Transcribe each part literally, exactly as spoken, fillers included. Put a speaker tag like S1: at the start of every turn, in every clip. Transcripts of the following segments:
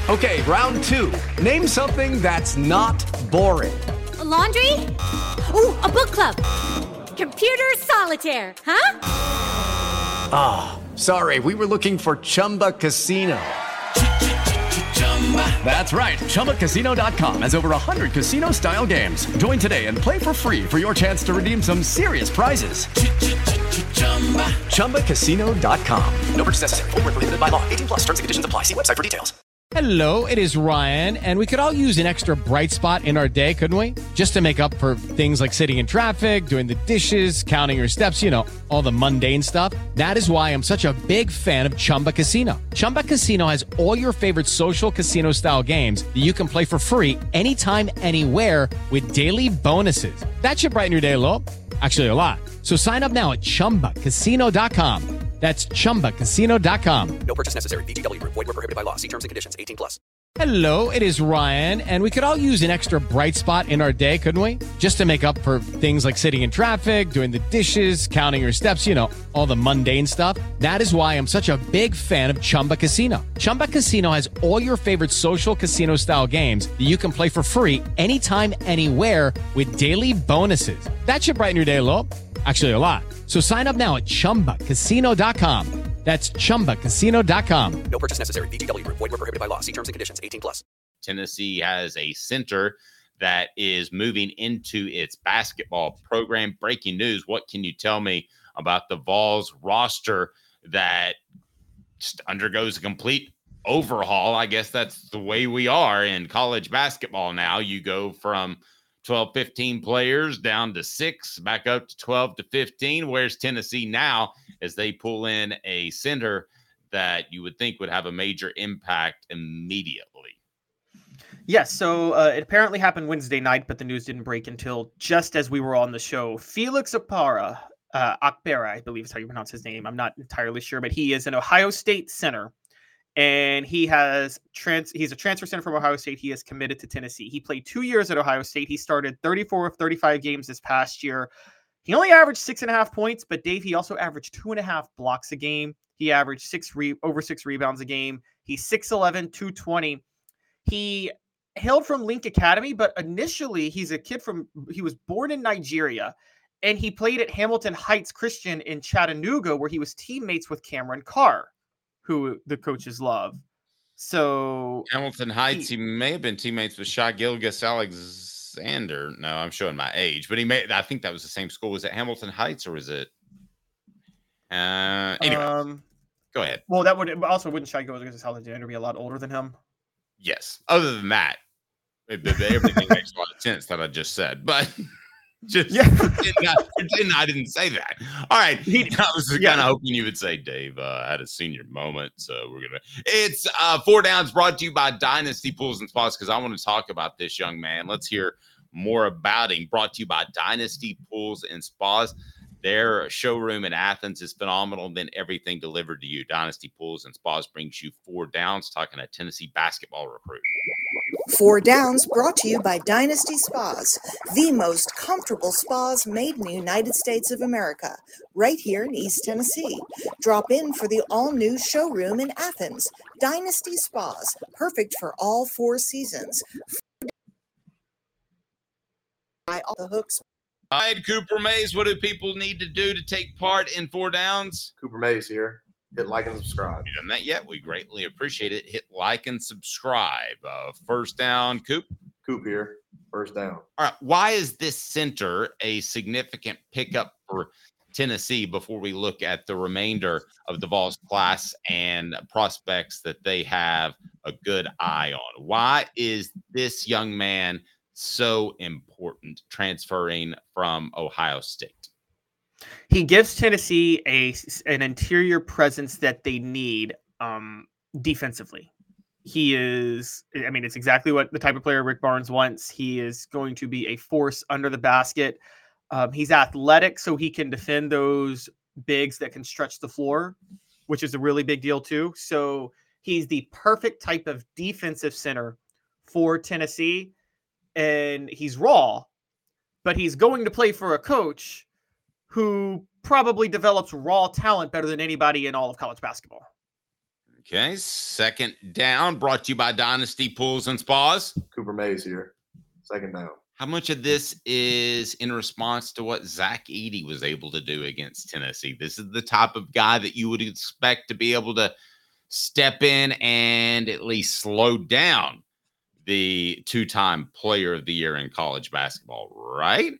S1: Okay, round two. Name something that's not boring.
S2: A laundry? Ooh, a book club. Computer solitaire, huh?
S1: Ah, oh, sorry, we were looking for Chumba Casino. That's right, Chumba Casino dot com has over one hundred casino-style games. Join today and play for free for your chance to redeem some serious prizes. Chumba Casino dot com. No purchase necessary. Void where prohibited by law. eighteen plus. Terms and conditions apply. See website for details.
S3: Hello, it is Ryan, and we could all use an extra bright spot in our day, couldn't we? Just to make up for things like sitting in traffic, doing the dishes, counting your steps, you know, all the mundane stuff. That is why I'm such a big fan of Chumba Casino. Chumba Casino has all your favorite social casino-style games that you can play for free anytime, anywhere with daily bonuses. That should brighten your day a little. Actually, a lot. So sign up now at Chumba Casino dot com. That's Chumba Casino dot com.
S4: No purchase necessary. V G W. Void where prohibited by law. See terms and conditions. eighteen plus.
S3: Hello, it is Ryan, and we could all use an extra bright spot in our day, couldn't we? Just to make up for things like sitting in traffic, doing the dishes, counting your steps, you know, all the mundane stuff. That is why I'm such a big fan of Chumba Casino. Chumba Casino has all your favorite social casino-style games that you can play for free anytime, anywhere with daily bonuses. That should brighten your day a little. Actually, a lot. So sign up now at Chumba Casino dot com. That's Chumba Casino dot com.
S4: No purchase necessary. V G W. Void where prohibited by law. See terms and conditions. eighteen plus.
S5: Tennessee has a center that is moving into its basketball program. Breaking news. What can you tell me about the Vols roster that just undergoes a complete overhaul? I guess that's the way we are in college basketball now. You go from twelve, fifteen players down to six, back up to twelve to fifteen. Where's Tennessee now as they pull in a center that you would think would have a major impact immediately?
S6: Yes, so uh, it apparently happened Wednesday night, but the news didn't break until just as we were on the show. Felix Akpara, uh, Akpera, I believe is how you pronounce his name. I'm not entirely sure, but he is an Ohio State center. And he has trans. He's a transfer center from Ohio State. He is committed to Tennessee. He played two years at Ohio State. He started thirty-four of thirty-five games this past year. He only averaged six and a half points, but Dave, he also averaged two and a half blocks a game. He averaged six re- over six rebounds a game. He's six eleven, two twenty. He hailed from Link Academy, but initially he's a kid from. He was born in Nigeria, and he played at Hamilton Heights Christian in Chattanooga, where he was teammates with Cameron Carr, who the coaches love. So
S5: Hamilton Heights, he, he may have been teammates with Shai Gilgeous-Alexander. No, I'm showing my age, but he may. I think that was the same school. Was it Hamilton Heights or was it? Uh, anyway, um, go ahead.
S6: Well, that would also wouldn't Shai Gilgeous-Alexander be a lot older than him?
S5: Yes. Other than that, it, it, everything makes a lot of sense that I just said, but. Just
S6: yeah,
S5: pretend I, pretend I didn't say that. All right, he, I was yeah. kind of hoping you would say, Dave, uh, I had a senior moment, so we're gonna. It's uh, Four Downs brought to you by Dynasty Pools and Spas because I want to talk about this young man. Let's hear more about him. Brought to you by Dynasty Pools and Spas. Their showroom in Athens is phenomenal. Then everything delivered to you. Dynasty Pools and Spas brings you Four Downs. Talking a Tennessee basketball recruit.
S7: Four Downs brought to you by Dynasty Spas, the most comfortable spas made in the United States of America, right here in East Tennessee. Drop in for the all-new showroom in Athens. Dynasty Spas, perfect for all four seasons. By all the hooks.
S5: All right, Cooper Mays, what do people need to do to take part in Four Downs?
S8: Cooper Mays here. Hit like and subscribe.
S5: If you haven't done that yet, we greatly appreciate it. Hit like and subscribe. Uh, first down, Coop.
S8: Coop here. First down.
S5: All right. Why is this center a significant pickup for Tennessee before we look at the remainder of the Vols class and prospects that they have a good eye on? Why is this young man so important transferring from Ohio State?
S6: He gives Tennessee a an interior presence that they need um, defensively. He is, I mean, it's exactly what the type of player Rick Barnes wants. He is going to be a force under the basket. Um, he's athletic, so he can defend those bigs that can stretch the floor, which is a really big deal too. So he's the perfect type of defensive center for Tennessee, and he's raw, but he's going to play for a coach who probably develops raw talent better than anybody in all of college basketball.
S5: Okay, second down brought to you by Dynasty Pools and Spas.
S8: Cooper Mays here. Second down.
S5: How much of this is in response to what Zach Edey was able to do against Tennessee? This is the type of guy that you would expect to be able to step in and at least slow down the two-time player of the year in college basketball, right?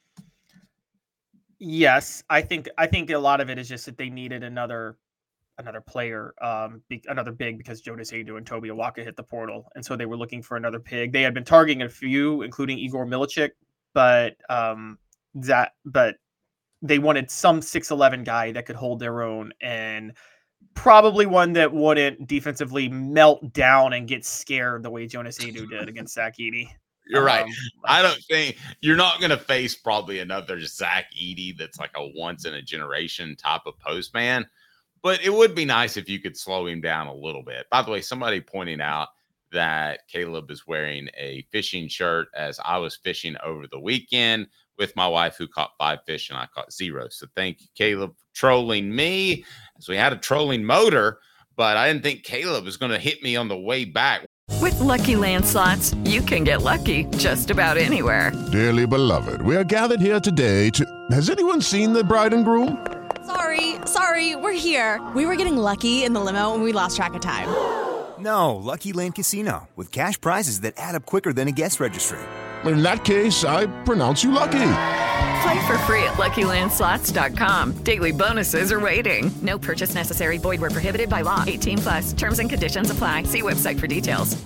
S6: Yes, I think I think a lot of it is just that they needed another another player, um, be, another big, because Jonas Aidoo and Toby Awaka hit the portal, and so they were looking for another pig. They had been targeting a few, including Igor Milicic, but um, that but they wanted some six eleven guy that could hold their own, and probably one that wouldn't defensively melt down and get scared the way Jonas Aidoo did against Zach Edey.
S5: You're right.
S6: Um,
S5: I don't think you're not going to face probably another Zach Edey that's like a once in a generation type of postman, but it would be nice if you could slow him down a little bit. By the way, somebody pointing out that Caleb is wearing a fishing shirt as I was fishing over the weekend with my wife, who caught five fish and I caught zero. So thank you, Caleb, for trolling me, as we had a trolling motor, but I didn't think Caleb was going to hit me on the way back.
S9: With Lucky Land Slots, you can get lucky just about anywhere.
S10: Dearly beloved, we are gathered here today to... Has anyone seen the bride and groom?
S11: Sorry, sorry, we're here. We were getting lucky in the limo and we lost track of time.
S12: No, Lucky Land Casino, with cash prizes that add up quicker than a guest registry.
S10: In that case, I pronounce you lucky.
S9: Play for free at Lucky Land Slots dot com. Daily bonuses are waiting. No purchase necessary. Void where prohibited by law. eighteen plus. Terms and conditions apply. See website for details.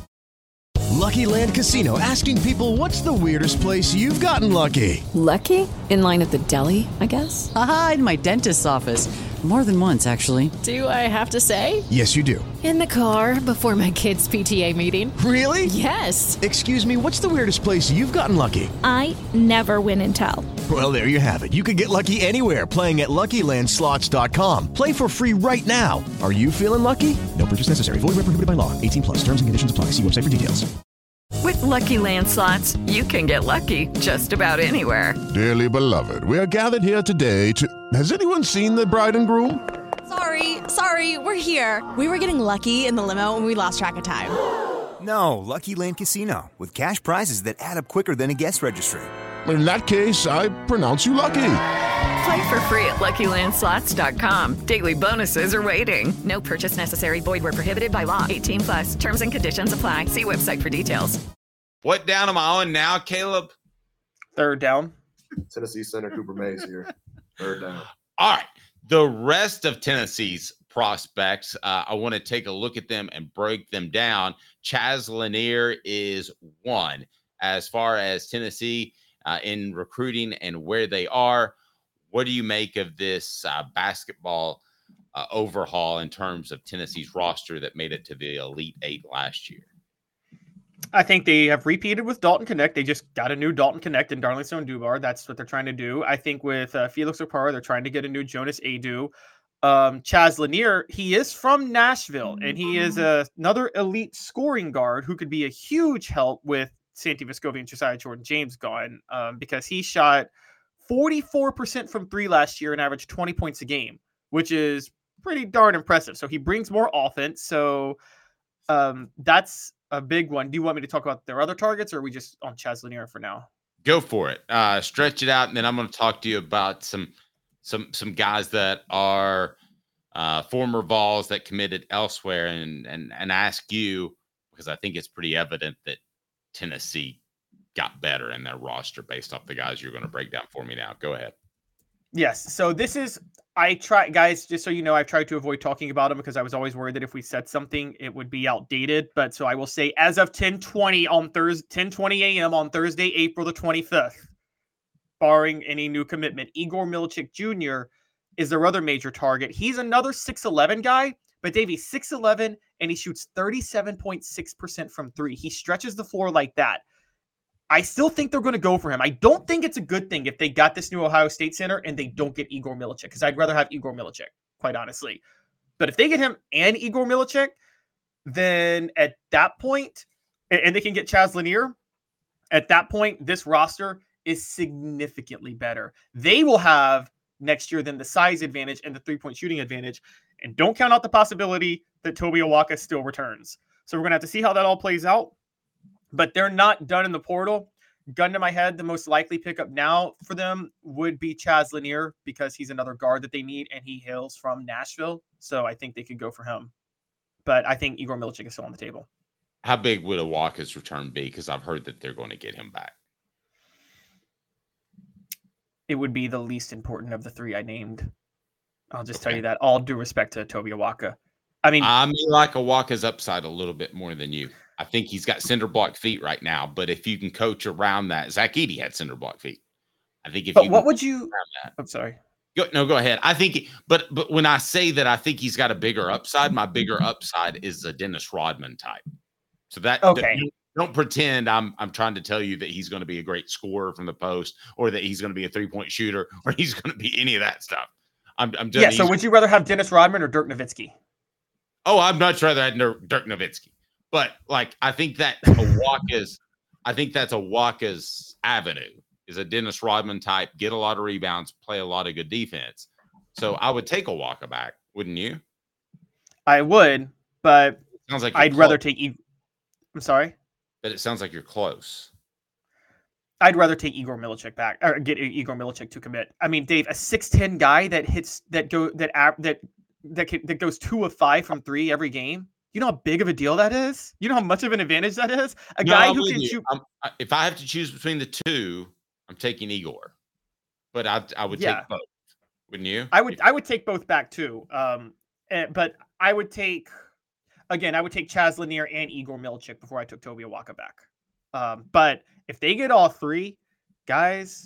S13: Lucky Land Casino, asking people, what's the weirdest place you've gotten lucky?
S14: Lucky? In line at the deli, I guess?
S15: Aha, in my dentist's office. More than once, actually.
S11: Do I have to say?
S13: Yes, you do.
S11: In the car before my kids' P T A meeting.
S13: Really?
S11: Yes.
S13: Excuse me, what's the weirdest place you've gotten lucky?
S16: I never win and tell.
S13: Well, there you have it. You can get lucky anywhere, playing at Lucky Land Slots dot com. Play for free right now. Are you feeling lucky? No purchase necessary. Void where prohibited by law. eighteen plus. Terms and conditions apply. See website for details.
S9: With Lucky Land Slots, you can get lucky just about anywhere.
S10: Dearly beloved, we are gathered here today to... Has anyone seen the bride and groom?
S11: Sorry, sorry, we're here. We were getting lucky in the limo and we lost track of time.
S12: No, Lucky Land Casino, with cash prizes that add up quicker than a guest registry.
S10: In that case, I pronounce you lucky.
S9: Play for free at Lucky Land Slots dot com. Daily bonuses are waiting. No purchase necessary. Void where prohibited by law. eighteen plus. Terms and conditions apply. See website for details.
S5: What down am I on now, Caleb?
S6: Third down.
S8: Tennessee center Cooper Mays here. Third down.
S5: All right. The rest of Tennessee's prospects, uh, I want to take a look at them and break them down. Chaz Lanier is one. As far as Tennessee uh, in recruiting and where they are, what do you make of this uh, basketball uh, overhaul in terms of Tennessee's roster that made it to the Elite Eight last year?
S6: I think they have repeated with Dalton Connect. They just got a new Dalton Connect and Darlington Dubar. That's what they're trying to do. I think with uh, Felix Okpara, they're trying to get a new Jonas Aidoo. Um, Chaz Lanier, he is from Nashville, and he is a, another elite scoring guard who could be a huge help with Santi Vescovi and Josiah Jordan-James gone, um, because he shot forty-four percent from three last year and averaged twenty points a game, which is pretty darn impressive. So he brings more offense. So um, that's a big one. Do you want me to talk about their other targets, or are we just on Chaz Lanier for now?
S5: Go for it. Uh, stretch it out, and then I'm going to talk to you about some some some guys that are uh, former Vols that committed elsewhere, and and and ask you, because I think it's pretty evident that Tennessee got better in their roster based off the guys you're going to break down for me now. Go ahead.
S6: Yes. So this is, I try, guys, just so you know, I've tried to avoid talking about them because I was always worried that if we said something, it would be outdated. But so I will say, as of ten twenty on Thursday, ten twenty a.m. on Thursday, April the twenty-fifth, barring any new commitment, Igor Milicic Junior is their other major target. He's another six eleven guy, but Davey, six eleven, and he shoots thirty-seven point six percent from three. He stretches the floor like that. I still think they're going to go for him. I don't think it's a good thing if they got this new Ohio State center and they don't get Igor Milicic, because I'd rather have Igor Milicic, quite honestly. But if they get him and Igor Milicic, then at that point, and they can get Chaz Lanier, at that point, this roster is significantly better. They will have next year than the size advantage and the three-point shooting advantage. And don't count out the possibility that Toby Awaka still returns. So we're going to have to see how that all plays out. But they're not done in the portal. Gun to my head, the most likely pickup now for them would be Chaz Lanier because he's another guard that they need, and he hails from Nashville. So I think they could go for him. But I think Igor Milicic is still on the table.
S5: How big would Awaka's return be? Because I've heard that they're going to get him back.
S6: It would be the least important of the three I named. I'll just okay. tell you that. All due respect to Toby Awaka. I mean,
S5: I mean, like Awaka's upside a little bit more than you. I think he's got cinder block feet right now, but if you can coach around that, Zach Edey had cinder block feet. I think if
S6: but
S5: you
S6: what would you?
S5: That,
S6: I'm sorry.
S5: Go, no, go ahead. I think, but but when I say that, I think he's got a bigger upside. My bigger upside is a Dennis Rodman type. So that
S6: okay.
S5: That, don't pretend I'm I'm trying to tell you that he's going to be a great scorer from the post, or that he's going to be a three point shooter, or he's going to be any of that stuff. I'm, I'm
S6: yeah. So would you rather have Dennis Rodman or Dirk Nowitzki?
S5: Oh, I'd much rather have Dirk Nowitzki. But like, I think that Awaka's, I think that's Awaka's avenue is a Dennis Rodman type, get a lot of rebounds, play a lot of good defense. So I would take Awaka back, wouldn't you?
S6: I would, but
S5: sounds like
S6: I'd
S5: close.
S6: rather take. E- I'm sorry,
S5: but it sounds like you're close.
S6: I'd rather take Igor Milicic back or get Igor Milicic to commit. I mean, Dave, a six ten guy that hits that go that that that can, that goes two of five from three every game. You know how big of a deal that is? You know how much of an advantage that is? A
S5: no,
S6: guy
S5: I'm
S6: who can
S5: you.
S6: shoot.
S5: I'm, if I have to choose between the two, I'm taking Igor. But I I would
S6: Yeah.
S5: take both. Wouldn't you?
S6: I would I would take both back too. Um, eh, but I would take again. I would take Chaz Lanier and Igor Milicic before I took Toby Awaka back. Um, but if they get all three, guys,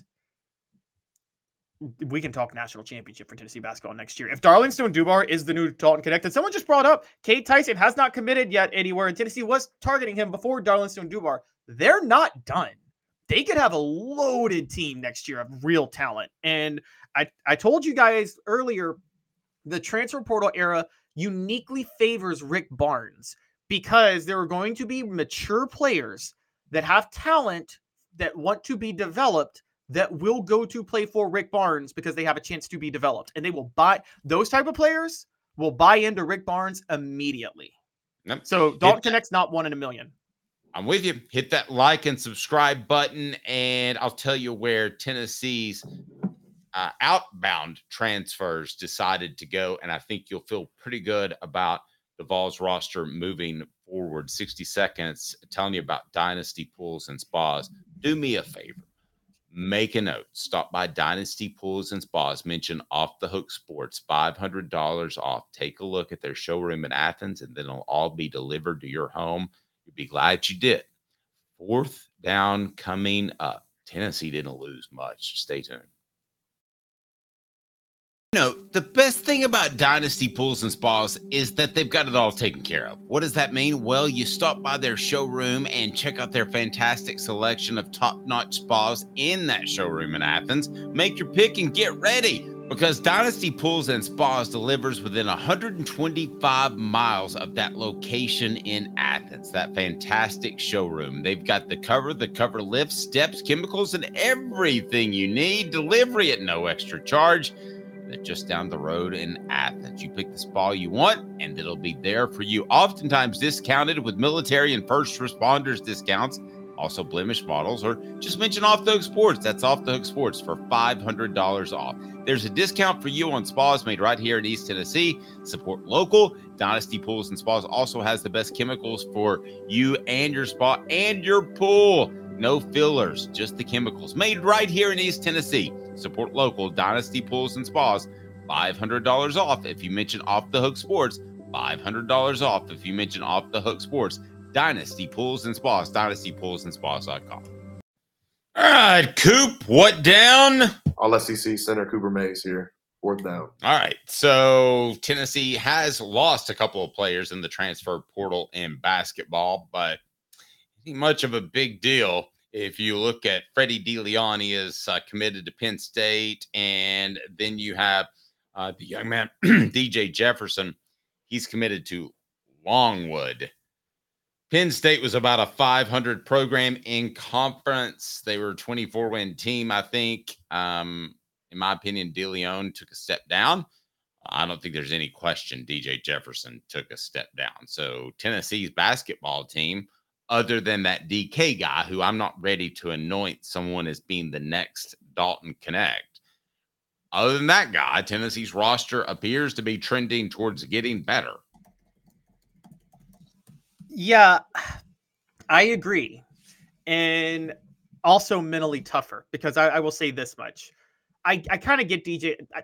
S6: we can talk national championship for Tennessee basketball next year. If Darlington Dubar is the new Dalton Connect, and someone just brought up Cade Tyson has not committed yet anywhere, and Tennessee was targeting him before Darlington Dubar. They're not done. They could have a loaded team next year of real talent. And I, I told you guys earlier, the transfer portal era uniquely favors Rick Barnes because there are going to be mature players that have talent that want to be developed that will go to play for Rick Barnes because they have a chance to be developed. And they will buy those type of players will buy into Rick Barnes immediately.
S5: Yep.
S6: So Dalton Connect's not one in a million.
S5: I'm with you. Hit that like and subscribe button, and I'll tell you where Tennessee's uh, outbound transfers decided to go, and I think you'll feel pretty good about the Vols roster moving forward. sixty seconds telling you about dynasty pools and spas. Do me a favor. Make a note. Stop by Dynasty Pools and Spas. Mention Off the Hook Sports. five hundred dollars off. Take a look at their showroom in Athens, and then it'll all be delivered to your home. You'll be glad you did. Fourth down coming up. Tennessee didn't lose much. Stay tuned. You know, the best thing about Dynasty Pools and Spas is that they've got it all taken care of. What does that mean? Well, you stop by their showroom and check out their fantastic selection of top-notch spas in that showroom in Athens. Make your pick and get ready, because Dynasty Pools and Spas delivers within one hundred twenty-five miles of that location in Athens, that fantastic showroom. They've got the cover, the cover lifts, steps, chemicals, and everything you need. Delivery at no extra charge. They're just down the road in Athens. You pick the spa you want, and it'll be there for you. Oftentimes discounted with military and first responders discounts. Also blemish models, or just mention Off the Hook Sports. That's Off the Hook Sports for five hundred dollars off. There's a discount for you on spas made right here in East Tennessee. Support local. Dynasty Pools and Spas also has the best chemicals for you and your spa and your pool. No fillers, just the chemicals made right here in East Tennessee. Support local. Dynasty Pools and Spas, five hundred dollars off if you mention Off the Hook Sports. five hundred dollars off if you mention Off the Hook Sports. Dynasty Pools and Spas, dynasty pools and spas dot com. All right, Coop, what down?
S8: All S E C center Cooper Mays here. Fourth down.
S5: All right, so Tennessee has lost a couple of players in the transfer portal in basketball, but not much of a big deal. If you look at Freddie DeLeon, he is uh, committed to Penn State, and then you have uh, the young man, D J Jefferson. He's committed to Longwood. Penn State was about a five hundred program in conference. They were a twenty-four win team, I think. Um, in my opinion, DeLeon took a step down. I don't think there's any question D J Jefferson took a step down. So Tennessee's basketball team, other than that D K guy, who I'm not ready to anoint someone as being the next Dalton Connect. Other than that guy, Tennessee's roster appears to be trending towards getting better.
S6: Yeah, I agree. And also mentally tougher, because I, I will say this much. I, I kind of get D J. I,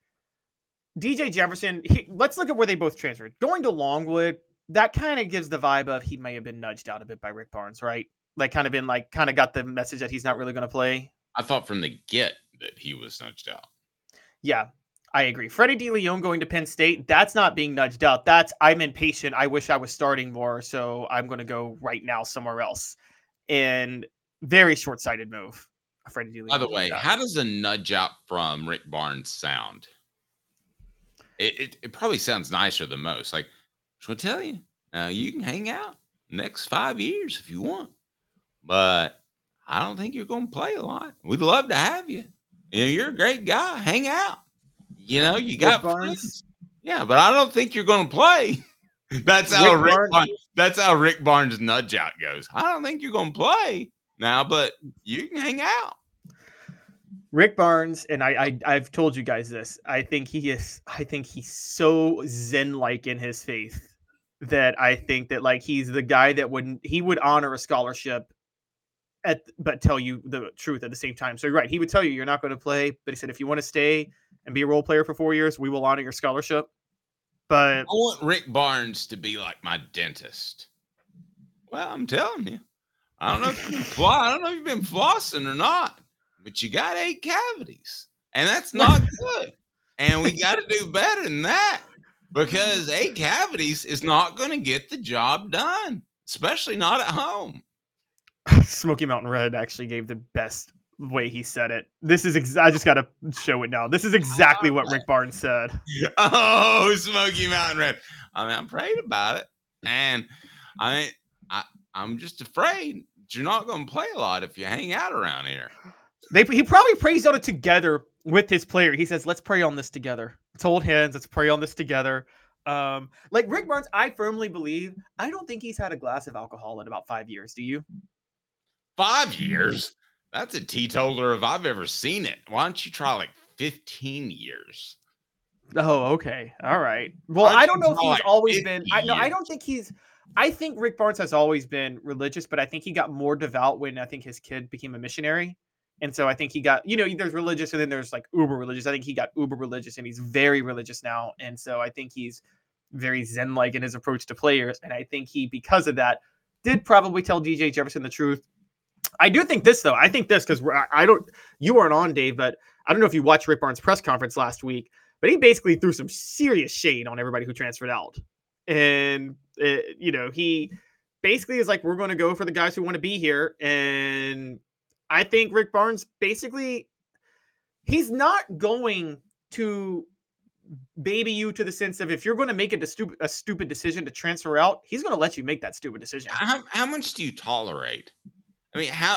S6: D J Jefferson, he, let's look at where they both transferred. Going to Longwood, that kind of gives the vibe of he may have been nudged out a bit by Rick Barnes, right? Like kind of been like, kind of got the message that he's not really going to play.
S5: I thought from the get that he was nudged out.
S6: Yeah, I agree. Freddie DeLeon going to Penn State, that's not being nudged out. That's, I'm impatient. I wish I was starting more, so I'm going to go right now somewhere else. And very short-sighted move. Freddie DeLeon.
S5: By the way, how does a nudge out from Rick Barnes sound? It, it, it probably sounds nicer than most. Like, just want to tell you, uh, you can hang out next five years if you want, but I don't think you're going to play a lot. We'd love to have you. You know, you're a great guy. Hang out. You know, you got friends. Yeah, but I don't think you're going to play. That's how Rick, Rick Barnes, Barnes. That's how Rick Barnes' nudge out goes. I don't think you're going to play now, but you can hang out.
S6: Rick Barnes, and I, I, I've told you guys this. I think he is. I think he's so zen-like in his faith that I think that like he's the guy that wouldn't. He would honor a scholarship, at but tell you the truth at the same time. So you're right. He would tell you you're not going to play, but he said if you want to stay and be a role player for four years, we will honor your scholarship. But
S5: I want Rick Barnes to be like my dentist. Well, I'm telling you, I don't know if you've been fl- I don't know if you've been flossing or not. But you got eight cavities, and that's not good. And we got to do better than that, because eight cavities is not going to get the job done, especially not at home.
S6: Smoky Mountain Red actually gave the best way he said it. This is ex- I just got to show it now. This is exactly what Rick Barnes said.
S5: Oh, Smoky Mountain Red. I mean, I'm praying about it, and I, I, I'm just afraid that you're not going to play a lot if you hang out around here.
S6: They, he probably prays on it together with his player. He says, let's pray on this together. Let's hold hands. Let's pray on this together. Um, like Rick Barnes, I firmly believe, I don't think he's had a glass of alcohol in about five years. Do you?
S5: Five years? That's a teetotaler if I've ever seen it. Why don't you try like fifteen years?
S6: Oh, okay. All right. Well, I don't know if he's
S5: like
S6: always been, I no, I don't think he's, I think Rick Barnes has always been religious, but I think he got more devout when I think his kid became a missionary. And so I think he got, you know, there's religious and then there's like uber religious. I think he got uber religious and he's very religious now. And so I think he's very zen-like in his approach to players. And I think he, because of that, did probably tell D J Jefferson the truth. I do think this, though. I think this because I don't, you weren't on, Dave, but I don't know if you watched Rick Barnes' press conference last week, but he basically threw some serious shade on everybody who transferred out. And, it, you know, he basically is like, we're going to go for the guys who want to be here. And I think Rick Barnes basically, he's not going to baby you to the sense of if you're going to make it a stupid, a stupid decision to transfer out, he's going to let you make that stupid decision.
S5: How, how much do you tolerate? I mean, how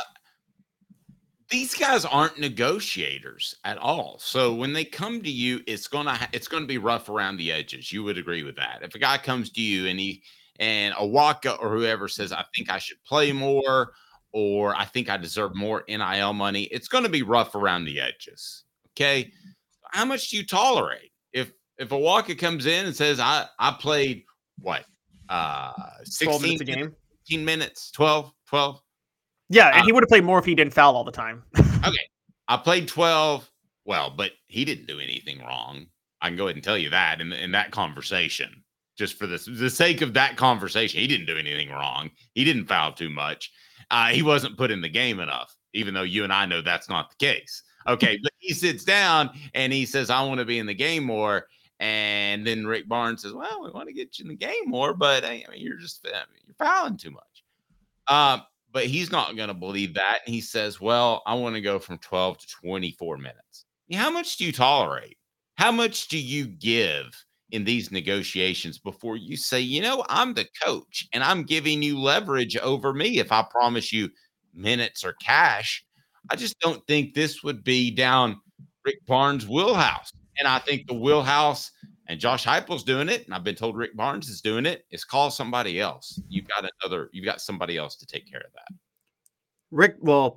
S5: these guys aren't negotiators at all. So when they come to you, it's gonna it's gonna be rough around the edges. You would agree with that. If a guy comes to you and he and a Waka or whoever says, "I think I should play more," or "I think I deserve more N I L money," it's going to be rough around the edges. Okay, how much do you tolerate? If if a Waka comes in and says, "I I played what uh sixteen
S6: minutes a game,
S5: fifteen minutes, twelve, twelve."
S6: Yeah, and uh, he would have played more if he didn't foul all the time.
S5: Okay, I played twelve. Well, but he didn't do anything wrong. I can go ahead and tell you that in, in that conversation, just for this, the sake of that conversation, he didn't do anything wrong. He didn't foul too much. Uh, he wasn't put in the game enough, even though you and I know that's not the case. Okay, but he sits down and he says, "I want to be in the game more." And then Rick Barnes says, "Well, we want to get you in the game more, but I mean, you're just I mean, you're fouling too much." Um, But he's not going to believe that. And he says, "Well, I want to go from twelve to twenty-four minutes. How much do you tolerate? How much do you give in these negotiations before you say, you know, I'm the coach and I'm giving you leverage over me if I promise you minutes or cash?" I just don't think this would be down Rick Barnes' wheelhouse. And I think the wheelhouse, and Josh Heupel's doing it, and I've been told Rick Barnes is doing it, is call somebody else. You've got another, you've got somebody else to take care of that.
S6: Rick, well,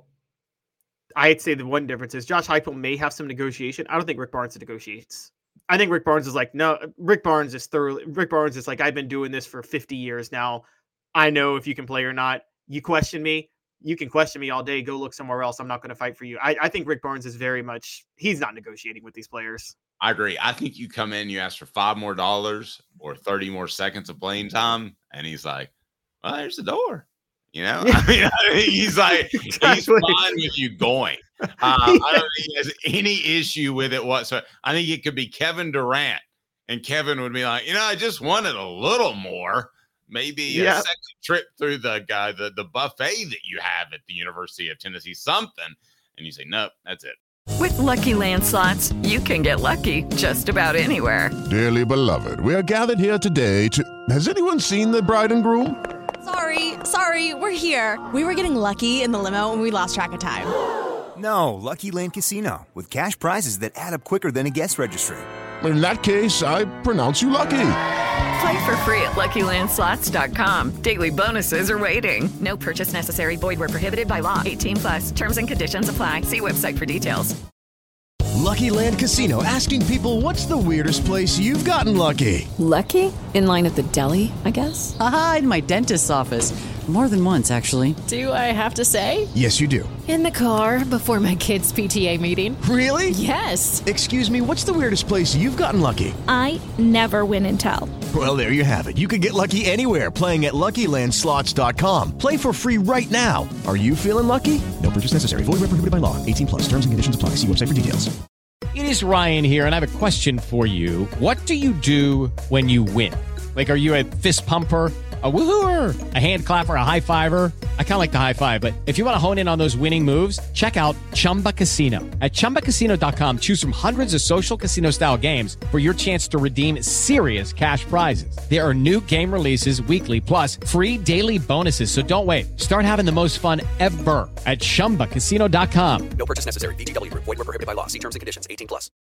S6: I'd say the one difference is Josh Heupel may have some negotiation. I don't think Rick Barnes negotiates. I think Rick Barnes is like, no, Rick Barnes is thoroughly, Rick Barnes is like, I've been doing this for fifty years now. I know if you can play or not. You question me, you can question me all day. Go look somewhere else. I'm not going to fight for you. I, I think Rick Barnes is very much, he's not negotiating with these players.
S5: I agree. I think you come in, you ask for five more dollars or thirty more seconds of playing time, and he's like, well, there's the door. You know, I mean, I mean, he's like, exactly. He's fine with you going. Uh, I don't think he has any issue with it whatsoever. I think it could be Kevin Durant, and Kevin would be like, you know, I just wanted a little more, maybe yep. a second trip through the guy, the, the buffet that you have at the University of Tennessee, something. And you say, nope, that's it.
S9: With Lucky Land Slots, you can get lucky just about anywhere.
S10: Dearly beloved, we are gathered here today to... Has anyone seen the bride and groom?
S11: Sorry, sorry, we're here. We were getting lucky in the limo and we lost track of time.
S12: No, Lucky Land Casino, with cash prizes that add up quicker than a guest registry.
S10: In that case, I pronounce you lucky.
S9: Play for free at Lucky Land Slots dot com. Daily bonuses are waiting. No purchase necessary. Void where prohibited by law. eighteen plus. Terms and conditions apply. See website for details.
S13: Lucky Land Casino, asking people, what's the weirdest place you've gotten lucky?
S14: Lucky? In line at the deli, I guess?
S15: Aha, in my dentist's office. More than once, actually.
S11: Do I have to say?
S13: Yes, you do.
S11: In the car before my kids' P T A meeting.
S13: Really?
S11: Yes.
S13: Excuse me, what's the weirdest place you've gotten lucky?
S16: I never win and tell.
S13: Well, there you have it. You can get lucky anywhere, playing at Lucky Land Slots dot com. Play for free right now. Are you feeling lucky? No purchase necessary. Void where prohibited by law. eighteen plus. Terms and conditions apply. See website for details.
S3: It is Ryan here, and I have a question for you. What do you do when you win? Like, are you a fist pumper, a woohooer, a hand clapper, a high fiver? I kind of like the high five, but if you want to hone in on those winning moves, check out Chumba Casino. At Chumba Casino dot com, choose from hundreds of social casino-style games for your chance to redeem serious cash prizes. There are new game releases weekly, plus free daily bonuses. So don't wait. Start having the most fun ever at Chumba Casino dot com.
S4: No purchase necessary. V G W. Void where prohibited by law. See terms and conditions. eighteen plus.